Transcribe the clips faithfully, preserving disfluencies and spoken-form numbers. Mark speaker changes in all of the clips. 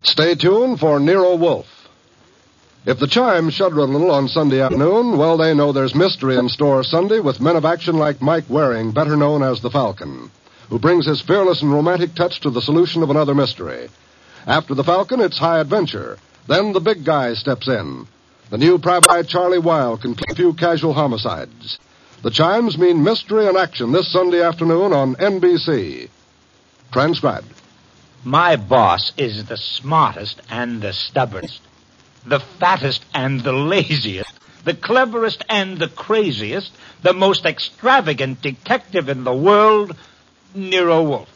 Speaker 1: Stay tuned for Nero Wolfe. If the chimes shudder a little on Sunday afternoon, well, they know there's mystery in store Sunday with men of action like Mike Waring, better known as the Falcon, who brings his fearless and romantic touch to the solution of another mystery. After the Falcon, it's high adventure. Then the big guy steps in. The new Private Eye Charlie Weil can keep few casual homicides. The chimes mean mystery and action this Sunday afternoon on N B C. Transcribed.
Speaker 2: My boss is the smartest and the stubbornest, the fattest and the laziest, the cleverest and the craziest, the most extravagant detective in the world, Nero Wolfe.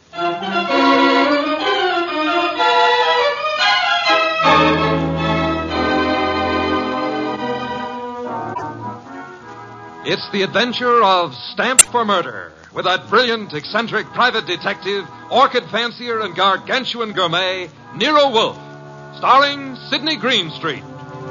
Speaker 3: It's the adventure of Stamped for Murder, with that brilliant, eccentric private detective, orchid fancier, and gargantuan gourmet, Nero Wolfe, starring Sidney Greenstreet.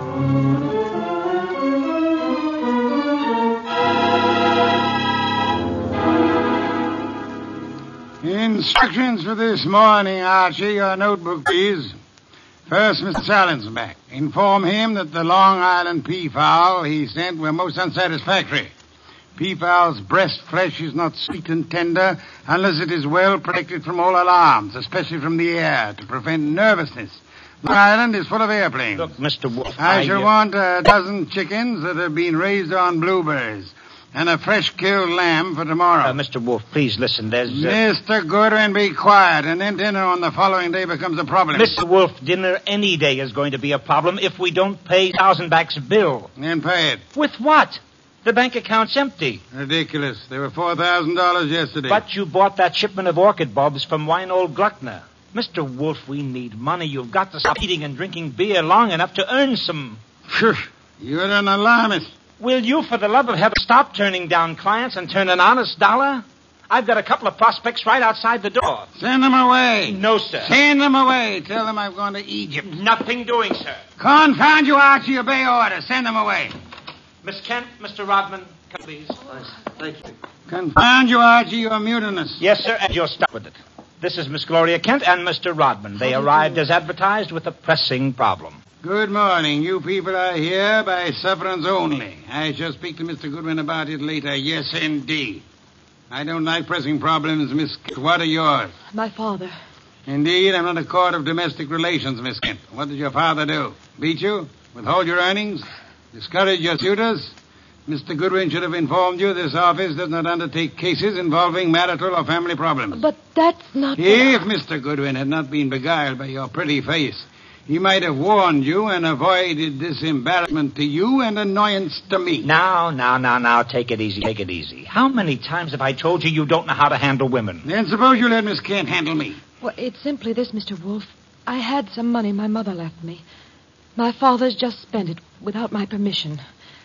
Speaker 4: Instructions for this morning, Archie. Your notebook, please. First, Mister Salensenbach. Inform him that the Long Island peafowl he sent were most unsatisfactory. Peafowl's breast flesh is not sweet and tender unless it is well protected from all alarms, especially from the air, to prevent nervousness. Long Island is full of airplanes.
Speaker 2: Look, Mister Wolfe,
Speaker 4: I,
Speaker 2: I
Speaker 4: shall
Speaker 2: uh...
Speaker 4: want a dozen chickens that have been raised on blueberries, and a fresh-killed lamb for tomorrow.
Speaker 2: Uh, Mister Wolfe, please listen. There's... Uh...
Speaker 4: Mister Goodwin, be quiet, and then dinner on the following day becomes a problem.
Speaker 2: Mister Wolfe, dinner any day is going to be a problem if we don't pay Thousandback's bill.
Speaker 4: Then pay it.
Speaker 2: With what? The bank account's empty.
Speaker 4: Ridiculous. There were four thousand dollars yesterday.
Speaker 2: But you bought that shipment of orchid bulbs from Weinhold Gluckner. Mister Wolfe, we need money. You've got to stop eating and drinking beer long enough to earn some.
Speaker 4: Shush. You're an alarmist.
Speaker 2: Will you, for the love of heaven, stop turning down clients and turn an honest dollar? I've got a couple of prospects right outside the door.
Speaker 4: Send them away.
Speaker 2: No, sir.
Speaker 4: Send them away. Tell them I've gone to Egypt.
Speaker 2: Nothing doing, sir.
Speaker 4: Confound you, Archie. Obey orders. Send them away.
Speaker 2: Miss Kent, Mister Rodman, come please.
Speaker 3: Thank you.
Speaker 4: Confound you, Archie. You're mutinous.
Speaker 2: Yes, sir, and you're stuck with it. This is Miss Gloria Kent and Mister Rodman. They arrived as advertised with a pressing problem.
Speaker 4: Good morning. You people are here by sufferance only. I shall speak to Mister Goodwin about it later. Yes, indeed. I don't like pressing problems, Miss Kent. What are yours?
Speaker 5: My father.
Speaker 4: Indeed, I'm not a court of domestic relations, Miss Kent. What did your father do? Beat you? Withhold your earnings? Discourage your suitors? Mister Goodwin should have informed you this office does not undertake cases involving marital or family problems.
Speaker 5: But that's not...
Speaker 4: If Mister Goodwin had not been beguiled by your pretty face, he might have warned you and avoided this embarrassment to you and annoyance to me.
Speaker 2: Now, now, now, now, take it easy, take it easy. How many times have I told you you don't know how to handle women?
Speaker 4: Then suppose you let Miss Kent handle me.
Speaker 5: Well, it's simply this, Mister Wolfe. I had some money my mother left me. My father's just spent it without my permission.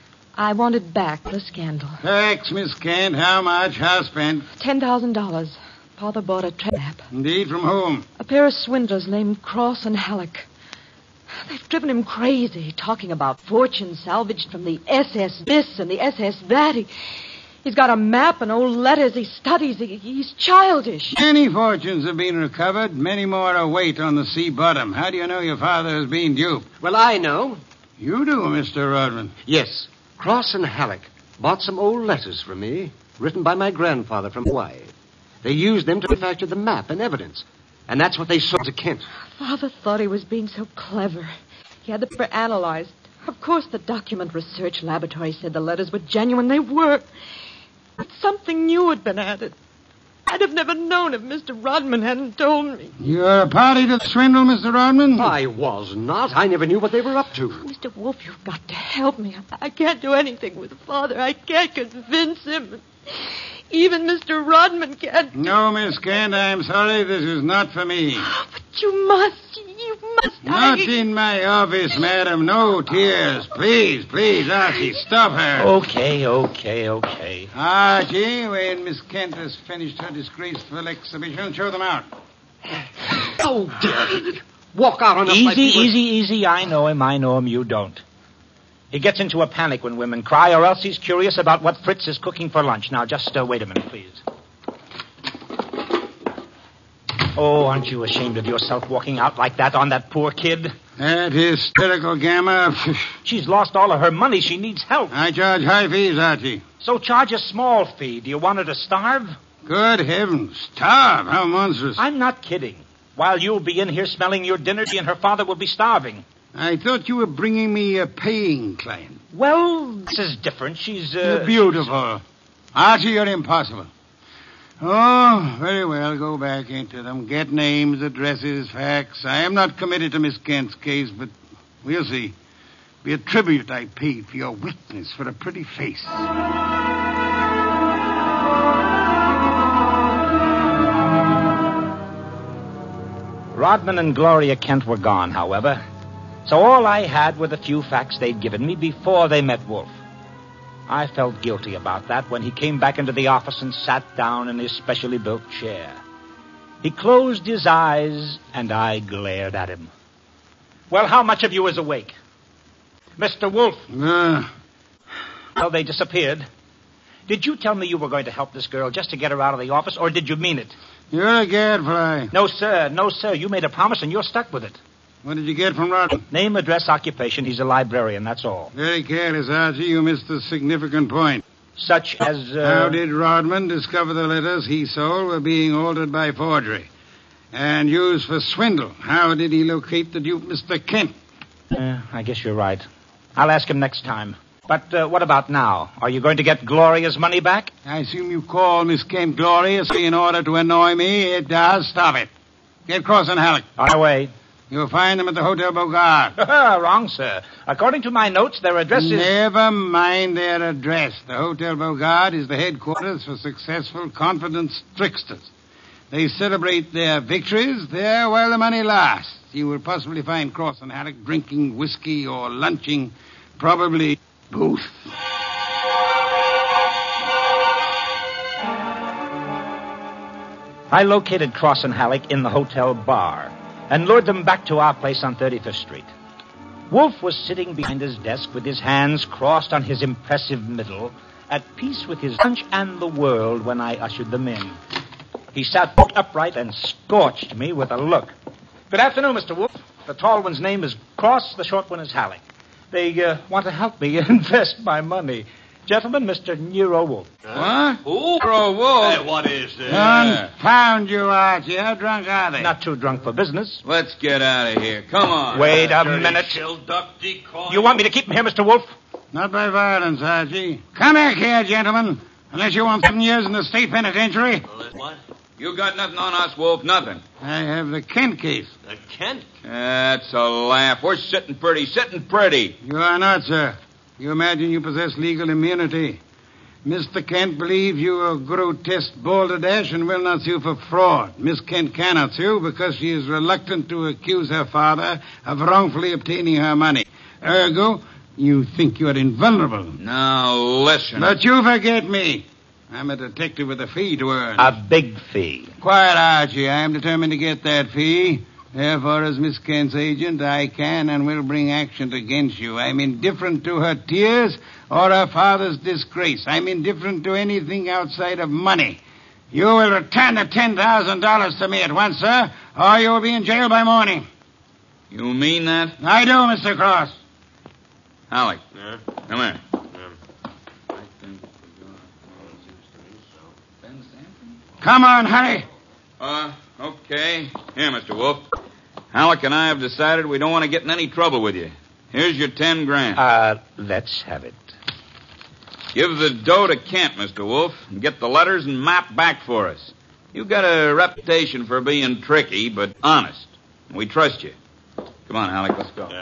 Speaker 5: I want it back for a scandal.
Speaker 4: Thanks, Miss Kent. How much? How spent?
Speaker 5: Ten thousand dollars. Father bought a trade map.
Speaker 4: Indeed, from whom?
Speaker 5: A pair of swindlers named Cross and Halleck. They've driven him crazy, talking about fortunes salvaged from the S S this and the S S that. He, he's got a map and old letters he studies. He, he's childish.
Speaker 4: Many fortunes have been recovered. Many more await on the sea bottom. How do you know your father has been duped?
Speaker 6: Well, I know.
Speaker 4: You do, Mister Rodman.
Speaker 6: Yes. Cross and Halleck bought some old letters from me, written by my grandfather from Hawaii. They used them to manufacture the map and evidence. And that's what they sold to Kent.
Speaker 5: Father thought he was being so clever. He had the paper analyzed. Of course, the document research laboratory said the letters were genuine. They were. But something new had been added. I'd have never known if Mister Rodman hadn't told me.
Speaker 4: You're a party to the swindle, Mister Rodman?
Speaker 6: I was not. I never knew what they were up to.
Speaker 5: Mister Wolfe, you've got to help me. I can't do anything with Father. I can't convince him. Even Mister Rodman can't.
Speaker 4: No, Miss Kent, I'm sorry. This is not for me.
Speaker 5: But you must. You must.
Speaker 4: Not
Speaker 5: I...
Speaker 4: in my office, madam. No tears. Please, please, Archie, stop her.
Speaker 2: Okay, okay, okay.
Speaker 4: Archie, when Miss Kent has finished her disgraceful exhibition, show them out.
Speaker 6: Oh, dear. Walk out on us
Speaker 2: Easy,
Speaker 6: like we were...
Speaker 2: easy, easy. I know him, I know him. You don't. He gets into a panic when women cry, or else he's curious about what Fritz is cooking for lunch. Now, just uh, wait a minute, please. Oh, aren't you ashamed of yourself walking out like that on that poor kid?
Speaker 4: That hysterical gamma.
Speaker 2: She's lost all of her money. She needs help.
Speaker 4: I charge high fees, Archie.
Speaker 2: So charge a small fee. Do you want her to starve?
Speaker 4: Good heavens. Starve? How monstrous.
Speaker 2: I'm not kidding. While you'll be in here smelling your dinner, she and her father will be starving.
Speaker 4: I thought you were bringing me a paying client.
Speaker 2: Well, this is different. She's, uh...
Speaker 4: You're beautiful. Archie, you're impossible. Oh, very well. Go back into them. Get names, addresses, facts. I am not committed to Miss Kent's case, but we'll see. Be a tribute I paid for your witness for a pretty face.
Speaker 2: Rodman and Gloria Kent were gone, however. So all I had were the few facts they'd given me before they met Wolf. I felt guilty about that when he came back into the office and sat down in his specially built chair. He closed his eyes, and I glared at him. Well, how much of you is awake? Mister Wolf.
Speaker 4: Uh,
Speaker 2: Well, they disappeared. Did you tell me you were going to help this girl just to get her out of the office, or did you mean it?
Speaker 4: you're a gadfly.
Speaker 2: No, sir. No, sir. You made a promise, and you're stuck with it.
Speaker 4: What did you get from Rodman?
Speaker 2: Name, address, occupation. He's a librarian, that's all.
Speaker 4: Very careless, Archie. You missed a significant point.
Speaker 2: Such as, uh...
Speaker 4: How did Rodman discover the letters he sold were being altered by forgery and used for swindle? How did he locate the dupe, Mister Kent?
Speaker 2: Uh, I guess you're right. I'll ask him next time. But uh, what about now? Are you going to get Gloria's money back?
Speaker 4: I assume you call Miss Kent gloriously in order to annoy me. It does. Stop it. Get Cross and Halleck.
Speaker 2: On our way.
Speaker 4: You'll find them at the Hotel Bogart.
Speaker 2: Wrong, sir. According to my notes, their address is...
Speaker 4: Never mind their address. The Hotel Bogart is the headquarters for successful, confident tricksters. They celebrate their victories there while the money lasts. You will possibly find Cross and Halleck drinking whiskey or lunching, probably both.
Speaker 2: I located Cross and Halleck in the hotel bar and lured them back to our place on thirty-fifth Street. Wolf was sitting behind his desk with his hands crossed on his impressive middle, at peace with his lunch and the world when I ushered them in. He sat bolt upright and scorched me with a look. Good afternoon, Mister Wolf. The tall one's name is Cross, the short one is Halleck. They uh, want to help me invest my money. Gentlemen, Mister Nero Wolf.
Speaker 4: What?
Speaker 7: Who? Nero Wolf. Hey, what is this?
Speaker 4: Confound you, Archie. How drunk are they?
Speaker 2: Not too drunk for business.
Speaker 7: Let's get out of here. Come on.
Speaker 2: Wait a
Speaker 7: Dirty
Speaker 2: minute.
Speaker 7: Shill duck decoy.
Speaker 2: You want me to keep him here, Mister Wolf?
Speaker 4: Not by violence, Archie. Come back here, gentlemen. Unless you want seven years in the state penitentiary.
Speaker 7: What? You got nothing on us, Wolf. Nothing.
Speaker 4: I have the Kent case.
Speaker 7: The Kent? That's a laugh. We're sitting pretty, sitting pretty.
Speaker 4: You are not, sir. You imagine you possess legal immunity. Mister Kent believes you are grotesque balderdash and will not sue for fraud. Miss Kent cannot sue because she is reluctant to accuse her father of wrongfully obtaining her money. Ergo, you think you are invulnerable.
Speaker 7: Now, listen.
Speaker 4: But you forget me. I'm a detective with a fee to earn.
Speaker 2: A big fee.
Speaker 4: Quiet, Archie. I am determined to get that fee. Therefore, as Miss Kent's agent, I can and will bring action against you. I'm indifferent to her tears or her father's disgrace. I'm indifferent to anything outside of money. You will return the ten thousand dollars to me at once, sir, or you will be in jail by morning.
Speaker 7: You mean that?
Speaker 4: I do, Mister Cross.
Speaker 7: Halleck. Yeah? Come here.
Speaker 4: Come on, hurry.
Speaker 7: Uh, okay. Here, Mister Wolf. Halleck and I have decided we don't want to get in any trouble with you. Here's your ten grand.
Speaker 2: Uh, let's have it.
Speaker 7: Give the dough to Kent, Mister Wolf, and get the letters and map back for us. You've got a reputation for being tricky, but honest. We trust you. Come on, Halleck, let's go.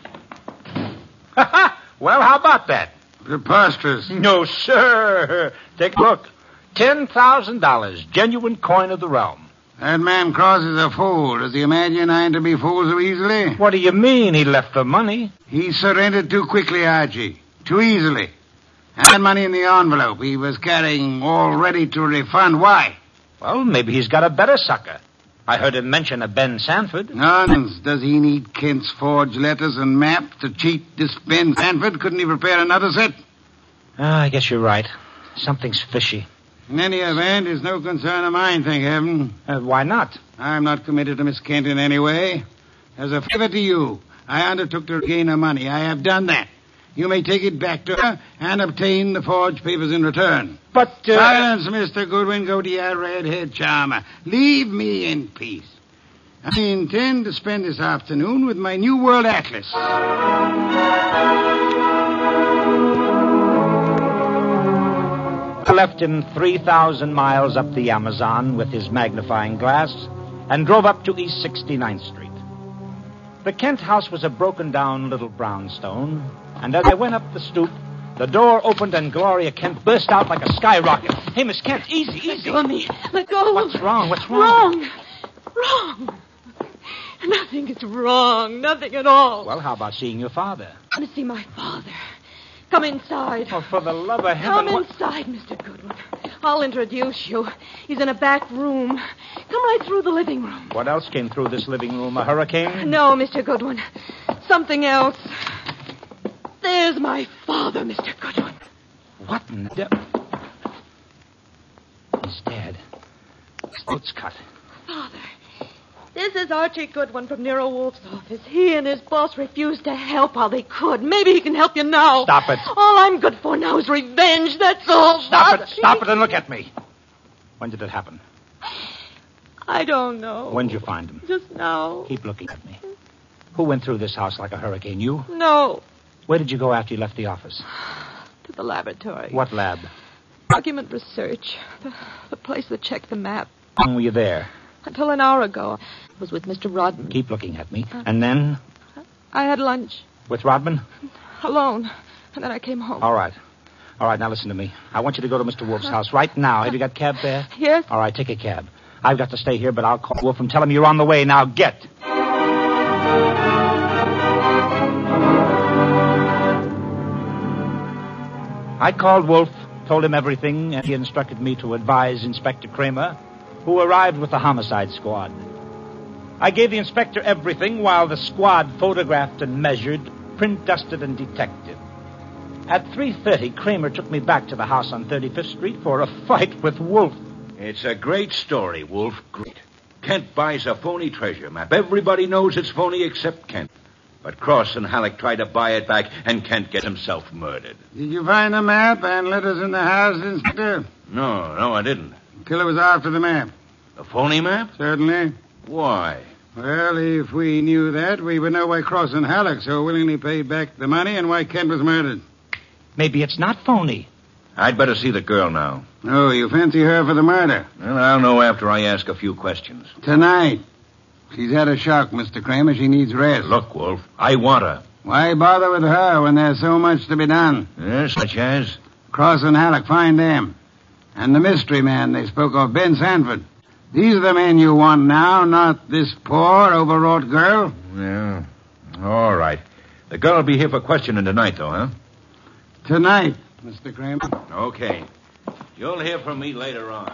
Speaker 2: Well, how about that?
Speaker 4: Preposterous.
Speaker 2: No, sir. Take a look. Ten thousand dollars, genuine coin of the realm.
Speaker 4: That man Cross is a fool. Does he imagine I'm to be fooled so easily?
Speaker 2: What do you mean he left the money?
Speaker 4: He surrendered too quickly, Archie. Too easily. And that money in the envelope he was carrying all ready to refund. Why?
Speaker 2: Well, maybe he's got a better sucker. I heard him mention a Ben Sanford.
Speaker 4: Nonsense. Does he need Kent's forged letters and map to cheat this Ben Sanford? Couldn't he prepare another set?
Speaker 2: Ah, I guess you're right. Something's fishy.
Speaker 4: In any event, it's no concern of mine, thank heaven.
Speaker 2: Uh, why not?
Speaker 4: I'm not committed to Miss Kent in any way. As a favor to you, I undertook to regain her money. I have done that. You may take it back to her and obtain the forged papers in return.
Speaker 2: But, uh...
Speaker 4: Silence, Mister Goodwin. Go to your red-haired charmer. Leave me in peace. I intend to spend this afternoon with my New World Atlas.
Speaker 2: I left him three thousand miles up the Amazon with his magnifying glass and drove up to East sixty-ninth Street. The Kent house was a broken-down little brownstone, and as I went up the stoop, the door opened and Gloria Kent burst out like a skyrocket. Hey, Miss Kent, easy, easy.
Speaker 5: Let go of me. Let go.
Speaker 2: What's wrong? What's wrong?
Speaker 5: Wrong. Wrong. Nothing is wrong. Nothing at all.
Speaker 2: Well, how about seeing your father?
Speaker 5: I want to see my father. Come inside.
Speaker 2: Oh, for the love of heaven...
Speaker 5: Come
Speaker 2: what...
Speaker 5: inside, Mister Goodwin. I'll introduce you. He's in a back room. Come right through the living room.
Speaker 2: What else came through this living room? A hurricane?
Speaker 5: No, Mister Goodwin. Something else. There's my father, Mister Goodwin.
Speaker 2: What in the devil? He's dead. His throat's cut.
Speaker 5: Father, this is Archie Goodwin from Nero Wolf's office. He and his boss refused to help while they could. Maybe he can help you now.
Speaker 2: Stop it.
Speaker 5: All I'm good for now is revenge, that's all.
Speaker 2: Stop
Speaker 5: Father.
Speaker 2: it. Stop it and look at me. When did it happen?
Speaker 5: I don't know.
Speaker 2: When did you find him?
Speaker 5: Just now.
Speaker 2: Keep looking at me. Who went through this house like a hurricane? You?
Speaker 5: No.
Speaker 2: Where did you go after you left the office?
Speaker 5: To the laboratory.
Speaker 2: What lab?
Speaker 5: Document research. The, the place that checked the map.
Speaker 2: How long were you there?
Speaker 5: Until an hour ago. I was with Mister Rodman.
Speaker 2: Keep looking at me. And then?
Speaker 5: I had lunch.
Speaker 2: With Rodman?
Speaker 5: Alone. And then I came home.
Speaker 2: All right. All right, now listen to me. I want you to go to Mister Wolf's house right now. Have you got a cab there?
Speaker 5: Yes.
Speaker 2: All right, take a cab. I've got to stay here, but I'll call Wolf and tell him you're on the way. Now, get. I called Wolf, told him everything, and he instructed me to advise Inspector Kramer, who arrived with the homicide squad. I gave the inspector everything while the squad photographed and measured, print dusted and detected. At three thirty, Kramer took me back to the house on thirty-fifth Street for a fight with Wolf.
Speaker 8: It's a great story, Wolf. Great. Kent buys a phony treasure map. Everybody knows it's phony except Kent. But Cross and Halleck try to buy it back, and Kent gets himself murdered.
Speaker 4: Did you find the map and letters in the house, Inspector?
Speaker 8: No, no, I didn't.
Speaker 4: The killer was after the map.
Speaker 8: The phony map?
Speaker 4: Certainly.
Speaker 8: Why?
Speaker 4: Well, if we knew that, we would know why Cross and Halleck so willingly paid back the money and why Kent was murdered.
Speaker 2: Maybe it's not phony.
Speaker 8: I'd better see the girl now.
Speaker 4: Oh, you fancy her for the murder?
Speaker 8: Well, I'll know after I ask a few questions.
Speaker 4: Tonight. She's had a shock, Mister Kramer. She needs rest.
Speaker 8: Look, Wolf, I want her.
Speaker 4: Why bother with her when there's so much to be done?
Speaker 8: Yes, such as?
Speaker 4: Cross and Halleck, find them. And the mystery man they spoke of, Ben Sanford. These are the men you want now, not this poor, overwrought girl.
Speaker 8: Yeah. All right. The girl will be here for questioning tonight, though, huh?
Speaker 4: Tonight, Mister Kramer.
Speaker 8: Okay. You'll hear from me later on.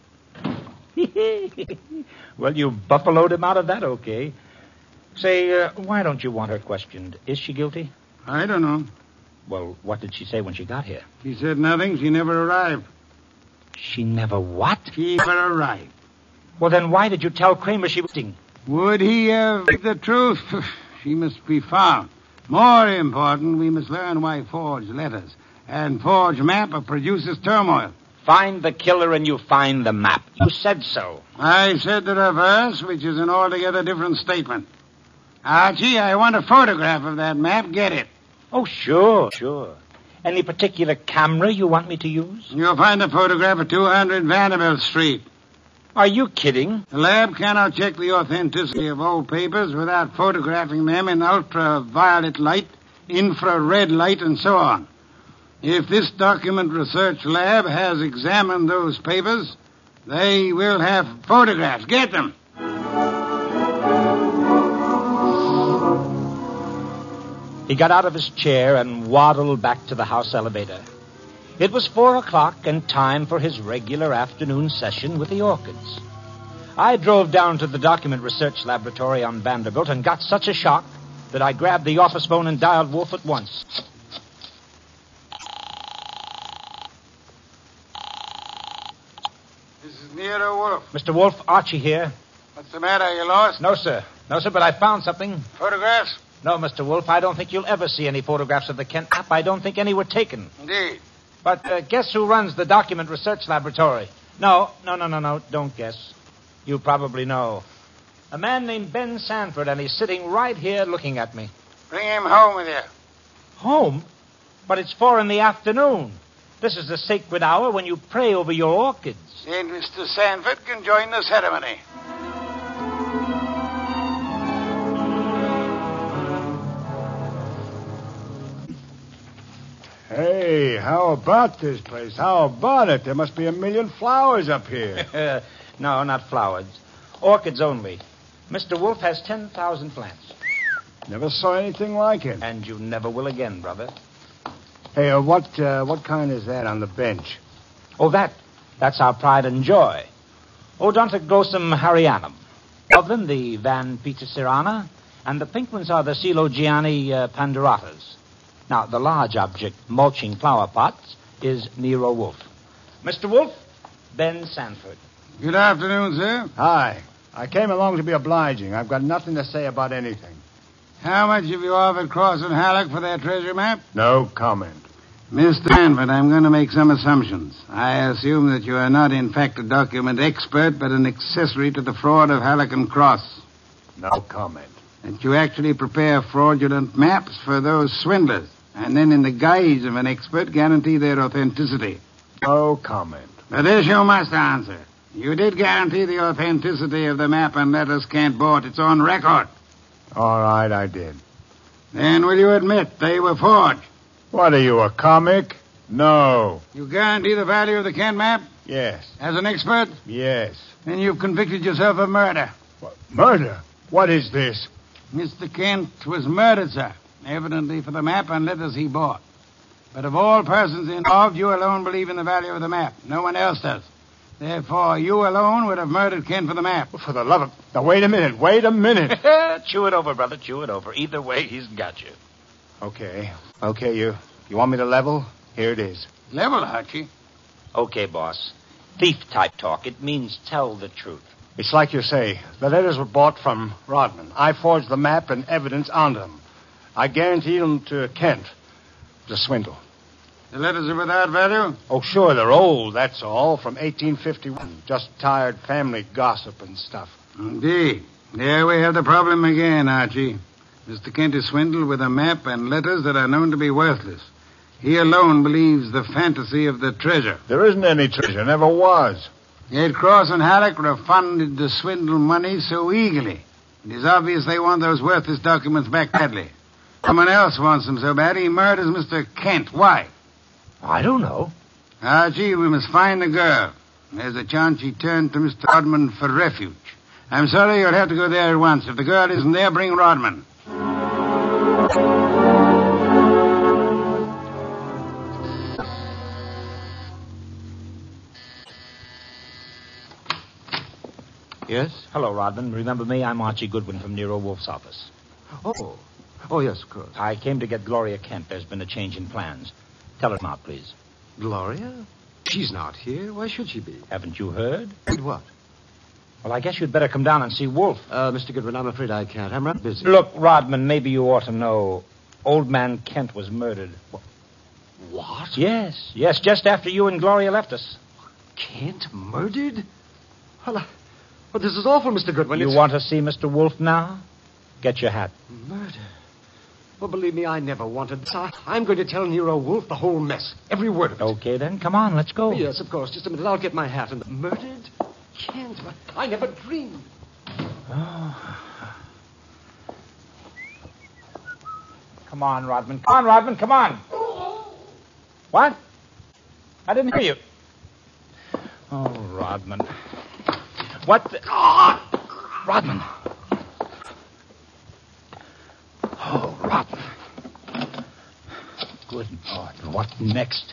Speaker 2: Well, you buffaloed him out of that, okay. Say, uh, why don't you want her questioned? Is she guilty?
Speaker 4: I don't know.
Speaker 2: Well, what did she say when she got here?
Speaker 4: She said nothing. She never arrived.
Speaker 2: She never what?
Speaker 4: She never arrived.
Speaker 2: Well, then why did you tell Kramer she was... Ding?
Speaker 4: Would he have the truth? She must be found. More important, we must learn why forged letters and forged map produces turmoil.
Speaker 2: Find the killer and you find the map. You said so.
Speaker 4: I said the reverse, which is an altogether different statement. Archie, I want a photograph of that map. Get it.
Speaker 2: Oh, sure, sure. Any particular camera you want me to use?
Speaker 4: You'll find a photograph of two hundred Vanderbilt Street.
Speaker 2: Are you kidding?
Speaker 4: The lab cannot check the authenticity of old papers without photographing them in ultraviolet light, infrared light, and so on. If this document research lab has examined those papers, they will have photographs. Get them.
Speaker 2: He got out of his chair and waddled back to the house elevator. It was four o'clock and time for his regular afternoon session with the orchids. I drove down to the document research laboratory on Vanderbilt and got such a shock that I grabbed the office phone and dialed Wolf at once.
Speaker 4: Wolf.
Speaker 2: Mister Wolf, Archie here.
Speaker 4: What's the matter? You lost?
Speaker 2: No, sir. No, sir, but I found something.
Speaker 4: Photographs?
Speaker 2: No, Mister Wolf, I don't think you'll ever see any photographs of the Kent map. I don't think any were taken.
Speaker 4: Indeed.
Speaker 2: But uh, guess who runs the document research laboratory? No, no, no, no, no. Don't guess. You probably know. A man named Ben Sanford, and he's sitting right here looking at me.
Speaker 4: Bring him home with you.
Speaker 2: Home? But it's four in the afternoon. This is the sacred hour when you pray over your orchids.
Speaker 4: Then Mister Sanford can join the ceremony.
Speaker 9: Hey, how about this place? How about it? There must be a million flowers up here.
Speaker 2: No, not flowers. Orchids only. Mister Wolf has ten thousand plants.
Speaker 9: Never saw anything like it.
Speaker 2: And you never will again, brother.
Speaker 9: Hey, uh, what uh, what kind is that on the bench?
Speaker 2: Oh, that. That's our pride and joy. Odontoglossum harryanum. Of them, the Van Petersirana, and the pink ones are the Coelogiani uh, panduratas. Now, the large object, mulching flower pots, is Nero Wolf. Mister Wolf, Ben Sanford.
Speaker 4: Good afternoon, sir.
Speaker 9: Hi. I came along to be obliging. I've got nothing to say about anything.
Speaker 4: How much have you offered Cross and Halleck for their treasure map?
Speaker 9: No comment.
Speaker 4: Mister Sanford, I'm going to make some assumptions. I assume that you are not, in fact, a document expert, but an accessory to the fraud of Halleck and Cross.
Speaker 9: No comment.
Speaker 4: That you actually prepare fraudulent maps for those swindlers, and then in the guise of an expert guarantee their authenticity.
Speaker 9: No comment.
Speaker 4: But this you must answer. You did guarantee the authenticity of the map and letters Kent bought. It's on record.
Speaker 9: All right, I did.
Speaker 4: Then will you admit they were forged?
Speaker 9: What are you, a comic? No.
Speaker 4: You guarantee the value of the Kent map?
Speaker 9: Yes.
Speaker 4: As an expert?
Speaker 9: Yes.
Speaker 4: Then you've convicted yourself of murder.
Speaker 9: What? Murder? What is this?
Speaker 4: Mister Kent was murdered, sir. Evidently for the map and letters he bought. But of all persons involved, you alone believe in the value of the map. No one else does. Therefore, you alone would have murdered Kent for the map.
Speaker 9: For the love of... Now, wait a minute. Wait a minute.
Speaker 2: Chew it over, brother. Chew it over. Either way, he's got you.
Speaker 9: Okay. Okay, you... You want me to level? Here it is.
Speaker 4: Level, Archie?
Speaker 2: Okay, boss. Thief-type talk. It means tell the truth.
Speaker 9: It's like you say. The letters were bought from Rodman. I forged the map and evidence onto them. I guaranteed them to Kent. It was a swindle.
Speaker 4: The letters are without value?
Speaker 9: Oh, sure, they're old, that's all, from eighteen fifty-one. Just tired family gossip and stuff.
Speaker 4: Indeed. There we have the problem again, Archie. Mister Kent is swindled with a map and letters that are known to be worthless. He alone believes the fantasy of the treasure.
Speaker 9: There isn't any treasure, never was.
Speaker 4: Yet Cross and Halleck refunded the swindle money so eagerly. It is obvious they want those worthless documents back badly. Someone else wants them so bad he murders Mister Kent. Why?
Speaker 2: I don't know.
Speaker 4: Archie, we must find the girl. There's a chance she turned to Mister Rodman for refuge. I'm sorry, you'll have to go there at once. If the girl isn't there, bring Rodman.
Speaker 6: Yes?
Speaker 2: Hello, Rodman. Remember me? I'm Archie Goodwin from Nero Wolf's office.
Speaker 6: Oh. Oh, yes, of course.
Speaker 2: I came to get Gloria Kent. There's been a change in plans. Tell her not, please.
Speaker 6: Gloria? She's not here. Why should she be?
Speaker 2: Haven't you heard?
Speaker 6: Heard what?
Speaker 2: Well, I guess you'd better come down and see Wolf.
Speaker 6: Uh, Mister Goodwin, I'm afraid I can't. I'm rather busy.
Speaker 2: Look, Rodman, maybe you ought to know. Old man Kent was murdered.
Speaker 6: What?
Speaker 2: Yes, yes, just after you and Gloria left us.
Speaker 6: Kent murdered? Well, uh, well this is awful, Mister Goodwin.
Speaker 2: You
Speaker 6: It's...
Speaker 2: want to see Mister Wolf now? Get your hat.
Speaker 6: Murder? Well, believe me, I never wanted this. I, I'm going to tell Nero Wolf the whole mess. Every word of it.
Speaker 2: Okay, then. Come on, let's go.
Speaker 6: Yes, of course. Just a minute. I'll get my hat. And murdered? Kent? I never dreamed.
Speaker 2: Oh. Come on, Rodman. Come on, Rodman. Come on. What? I didn't hear you. Oh, Rodman. What the... Oh, Rodman. Oh, Rodman. Good Lord. What next?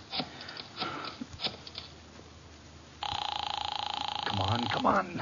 Speaker 2: Come on, come on.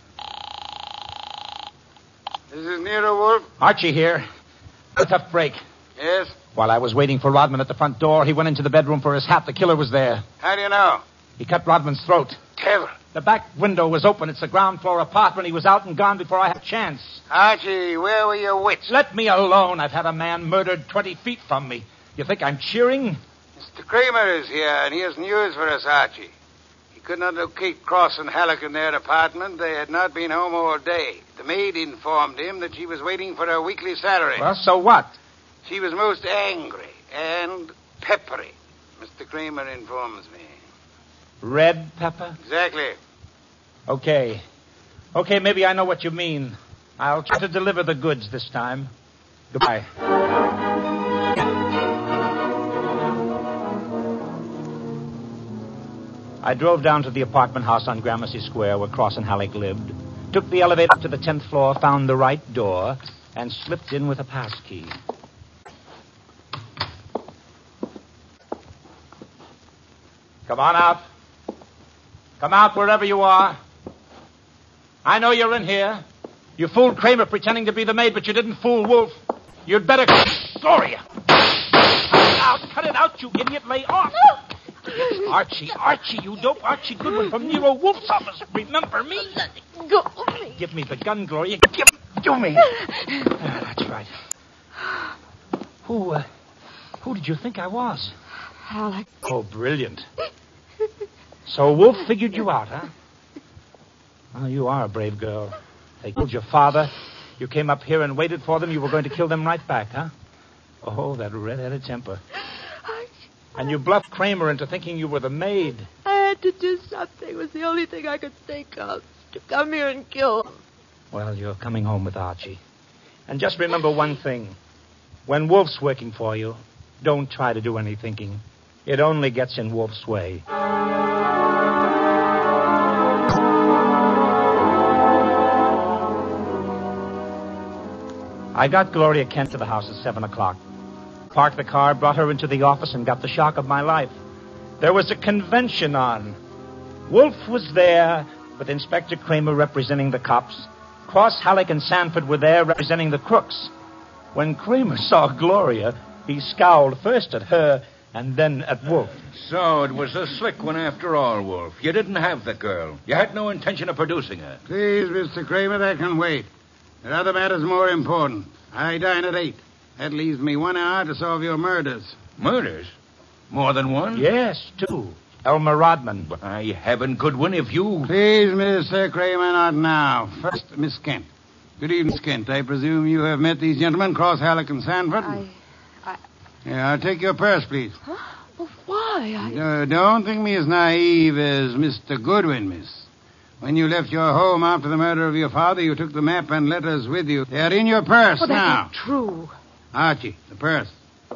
Speaker 4: This is Nero Wolf?
Speaker 2: Archie here. A tough break.
Speaker 4: Yes?
Speaker 2: While I was waiting for Rodman at the front door, he went into the bedroom for his hat. The killer was there.
Speaker 4: How do you know?
Speaker 2: He cut Rodman's throat.
Speaker 4: devil?
Speaker 2: The back window was open. It's a ground floor apartment. He was out and gone before I had a chance.
Speaker 4: Archie, where were your wits?
Speaker 2: Let me alone. I've had a man murdered twenty feet from me. You think I'm cheering?
Speaker 4: Mister Kramer is here, and he has news for us, Archie. He could not locate Cross and Halleck in their apartment. They had not been home all day. The maid informed him that she was waiting for her weekly salary.
Speaker 2: Well, so what?
Speaker 4: She was most angry and peppery, Mister Kramer informs me.
Speaker 2: Red pepper?
Speaker 4: Exactly.
Speaker 2: Okay. Okay, maybe I know what you mean. I'll try to deliver the goods this time. Goodbye. I drove down to the apartment house on Gramercy Square where Cross and Halleck lived, took the elevator up to the tenth floor, found the right door, and slipped in with a pass key. Come on out. Come out wherever you are. I know you're in here. You fooled Kramer pretending to be the maid, but you didn't fool Wolf. You'd better... Gloria! Cut it out. Cut it out, you idiot. Lay off. Archie, Archie, you dope. Archie Goodwin from Nero Wolf's office. Remember me?
Speaker 5: Let it go.
Speaker 2: Give me the gun, Gloria. Give it to me. Ah, that's right. Who, uh, who did you think I was?
Speaker 5: Halleck.
Speaker 2: Oh, brilliant. So Wolf figured you out, huh? Well, you are a brave girl. They killed your father. You came up here and waited for them. You were going to kill them right back, huh? Oh, that red-headed temper. And you bluffed Kramer into thinking you were the maid.
Speaker 5: I had to do something. It was the only thing I could think of. To come here and kill him.
Speaker 2: Well, you're coming home with Archie. And just remember one thing. When Wolf's working for you, don't try to do any thinking. It only gets in Wolf's way. I got Gloria Kent to the house at seven o'clock. Parked the car, brought her into the office, and got the shock of my life. There was a convention on. Wolf was there, with Inspector Kramer representing the cops. Cross, Halleck, and Sanford were there representing the crooks. When Kramer saw Gloria, he scowled first at her and then at Wolf.
Speaker 8: So it was a slick one after all, Wolf. You didn't have the girl. You had no intention of producing her.
Speaker 4: Please, Mister Kramer, that can wait. There are other matters more important. I dine at eight. That leaves me one hour to solve your murders.
Speaker 8: Murders? More than one?
Speaker 2: Yes, two. Elmer Rodman.
Speaker 8: By heaven, Goodwin, if you...
Speaker 4: Please, Mister Kramer, not now. First, Miss Kent. Good evening, Miss Kent. I presume you have met these gentlemen, Cross, Halleck, and Sanford?
Speaker 5: I... I...
Speaker 4: Yeah, I'll take your purse, please.
Speaker 5: Huh? Well, why? I...
Speaker 4: Uh, don't think me as naive as Mister Goodwin, miss. When you left your home after the murder of your father, you took the map and letters with you. They are in your purse
Speaker 5: well,
Speaker 4: now.
Speaker 5: That's not true.
Speaker 4: Archie, the purse.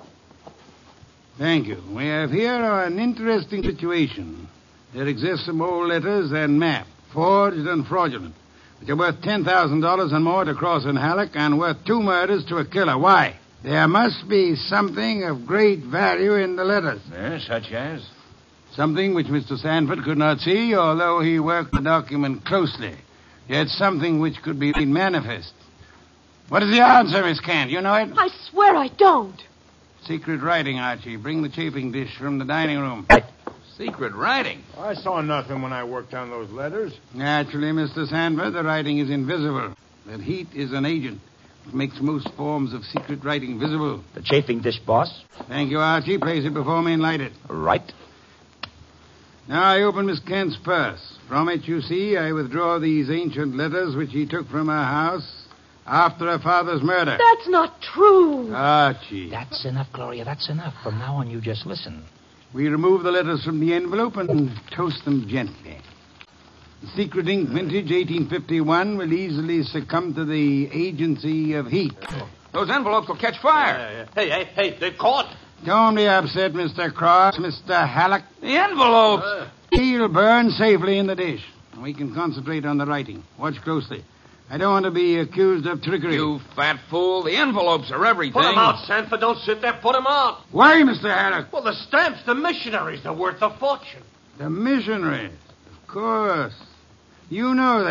Speaker 4: Thank you. We have here an interesting situation. There exist some old letters and map, forged and fraudulent, which are worth ten thousand dollars and more to Cross and Halleck and worth two murders to a killer. Why? There must be something of great value in the letters.
Speaker 8: Yes, such as?
Speaker 4: Something which Mister Sanford could not see, although he worked the document closely. Yet something which could be made manifest. What is the answer, Miss Kent? You know it?
Speaker 5: I swear I don't.
Speaker 4: Secret writing, Archie. Bring the chafing dish from the dining room.
Speaker 7: Secret writing?
Speaker 9: I saw nothing when I worked on those letters.
Speaker 4: Naturally, Mister Sanford, the writing is invisible. That heat is an agent. It makes most forms of secret writing visible.
Speaker 2: The chafing dish, boss.
Speaker 4: Thank you, Archie. Place it before me and light it.
Speaker 2: Right.
Speaker 4: Now I open Miss Kent's purse. From it, you see, I withdraw these ancient letters which he took from her house after her father's murder.
Speaker 5: That's not true.
Speaker 4: Archie.
Speaker 2: That's enough, Gloria. That's enough. From now on, you just listen.
Speaker 4: We remove the letters from the envelope and toast them gently. The secret ink vintage eighteen fifty-one will easily succumb to the agency of heat.
Speaker 7: Those envelopes will catch fire.
Speaker 10: Hey, hey, hey, they've caught.
Speaker 4: Don't be upset, Mister Cross, Mister Halleck.
Speaker 7: The envelopes!
Speaker 10: Uh,
Speaker 4: He'll burn safely in the dish. We can concentrate on the writing. Watch closely. I don't want to be accused of trickery.
Speaker 7: You fat fool. The envelopes are everything.
Speaker 10: Put them out, Sanford. Don't sit there. Put them out.
Speaker 4: Why, Mister Halleck?
Speaker 10: Well, the stamps, the missionaries, they're worth a fortune.
Speaker 4: The missionaries. Of course. You know that.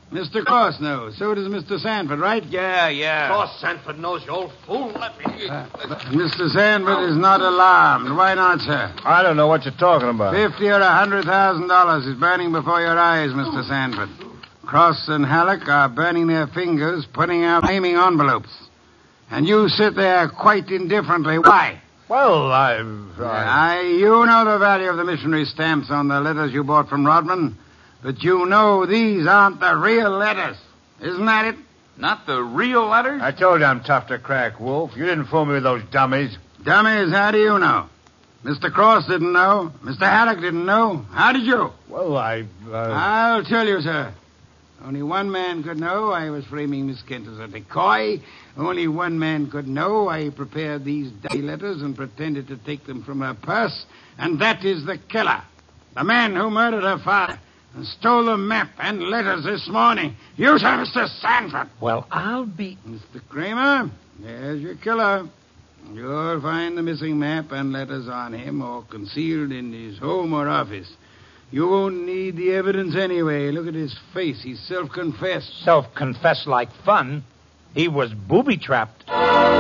Speaker 4: Mister Cross knows. So does Mister Sanford, right?
Speaker 10: Yeah, yeah. Of course, Sanford knows, you old fool. Let me...
Speaker 4: Uh, Mister Sanford is not alarmed. Why not, sir?
Speaker 9: I don't know what you're talking about.
Speaker 4: Fifty or a hundred thousand dollars is burning before your eyes, Mister Sanford. Cross and Halleck are burning their fingers, putting out flaming envelopes. And you sit there quite indifferently. Why?
Speaker 9: Well, I've... I...
Speaker 4: I, you know the value of the missionary stamps on the letters you bought from Rodman, but you know these aren't the real letters. Isn't that it?
Speaker 7: Not the real letters?
Speaker 9: I told you I'm tough to crack, Wolf. You didn't fool me with those dummies.
Speaker 4: Dummies, how do you know? Mister Cross didn't know. Mister Halleck didn't know. How did you?
Speaker 9: Well, I... Uh...
Speaker 4: I'll tell you, sir. Only one man could know I was framing Miss Kent as a decoy. Only one man could know I prepared these dirty letters and pretended to take them from her purse. And that is the killer. The man who murdered her father and stole the map and letters this morning. You, sir, Mister Sanford.
Speaker 2: Well, I'll be...
Speaker 4: Mister Kramer, there's your killer. You'll find the missing map and letters on him or concealed in his home or office. You won't need the evidence anyway. Look at his face. He's self-confessed.
Speaker 2: Self-confessed like fun. He was booby-trapped.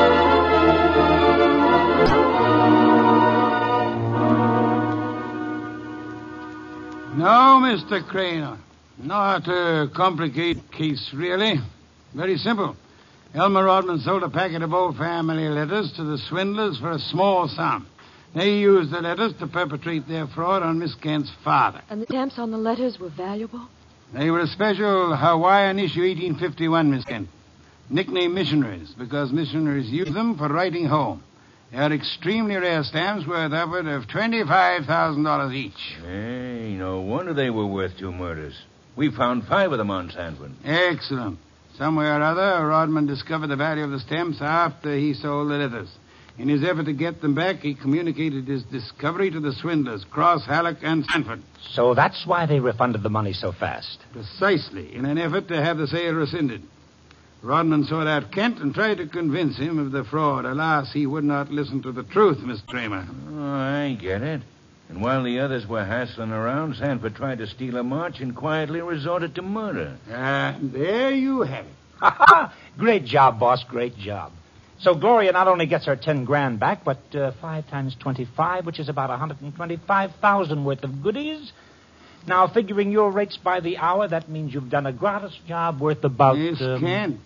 Speaker 4: No, Mister Kramer. Not a complicated case, really. Very simple. Elmer Rodman sold a packet of old family letters to the swindlers for a small sum. They used the letters to perpetrate their fraud on Miss Kent's father.
Speaker 5: And the stamps on the letters were valuable?
Speaker 4: They were a special Hawaiian issue eighteen fifty-one, Miss Kent. Nicknamed missionaries, because missionaries used them for writing home. They are extremely rare stamps worth upward of twenty-five thousand dollars each.
Speaker 8: Hey, no wonder they were worth two murders. We found five of them on Sanford.
Speaker 4: Excellent. Somewhere or other, Rodman discovered the value of the stamps after he sold the letters. In his effort to get them back, he communicated his discovery to the swindlers, Cross, Halleck, and Sanford.
Speaker 2: So that's why they refunded the money so fast.
Speaker 4: Precisely, in an effort to have the sale rescinded. Rodman sought out Kent and tried to convince him of the fraud. Alas, he would not listen to the truth, Mister Kramer.
Speaker 8: Oh, I get it. And while the others were hassling around, Sanford tried to steal a march and quietly resorted to murder.
Speaker 4: And there you have it.
Speaker 2: Ha ha! Great job, boss. Great job. So Gloria not only gets her ten grand back, but uh, five times twenty-five, which is about one hundred twenty-five thousand worth of goodies. Now, figuring your rates by the hour, that means you've done a gratis job worth about...
Speaker 4: Miss
Speaker 2: um...
Speaker 4: Kent,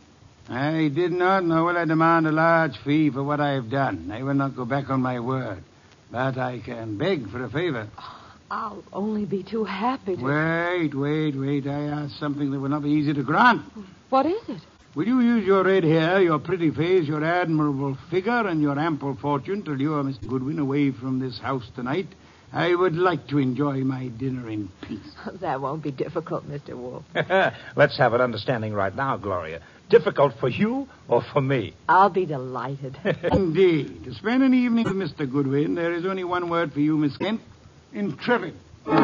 Speaker 4: I did not know will I demand a large fee for what I have done. I will not go back on my word. But I can beg for a favor.
Speaker 5: I'll only be too happy to...
Speaker 4: Wait, wait, wait. I ask something that will not be easy to grant.
Speaker 5: What is it?
Speaker 4: Will you use your red hair, your pretty face, your admirable figure, and your ample fortune to lure Mister Goodwin away from this house tonight? I would like to enjoy my dinner in peace.
Speaker 5: That won't be difficult, Mister Wolf.
Speaker 2: Let's have an understanding right now, Gloria. Difficult for you or for me?
Speaker 5: I'll be delighted.
Speaker 4: Indeed. To spend an evening with Mister Goodwin, there is only one word for you, Miss Kent. Intrepid.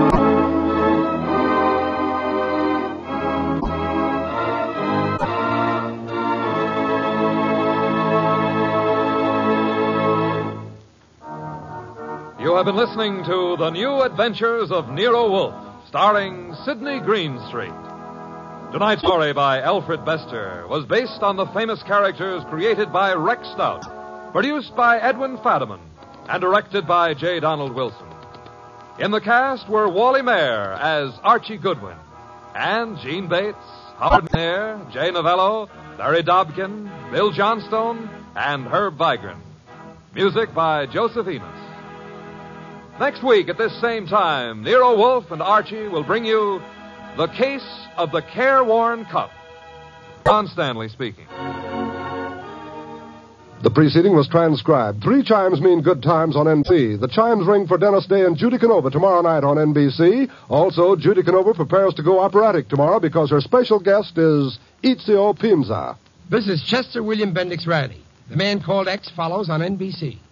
Speaker 3: You have been listening to The New Adventures of Nero Wolfe, starring Sidney Greenstreet. Tonight's story by Alfred Bester was based on the famous characters created by Rex Stout, produced by Edwin Fadiman, and directed by J. Donald Wilson. In the cast were Wally Mayer as Archie Goodwin, and Gene Bates, Howard Mayer, Jay Novello, Larry Dobkin, Bill Johnstone, and Herb Vigran. Music by Joseph Enos. Next week at this same time, Nero Wolfe and Archie will bring you The Case of the Careworn Cup. Don Stanley speaking.
Speaker 1: The preceding was transcribed. Three chimes mean good times on N B C. The chimes ring for Dennis Day and Judy Canova tomorrow night on N B C. Also, Judy Canova prepares to go operatic tomorrow because her special guest is Ezio Pinza.
Speaker 11: This is Chester William Bendix Riley. The Man Called X follows on N B C.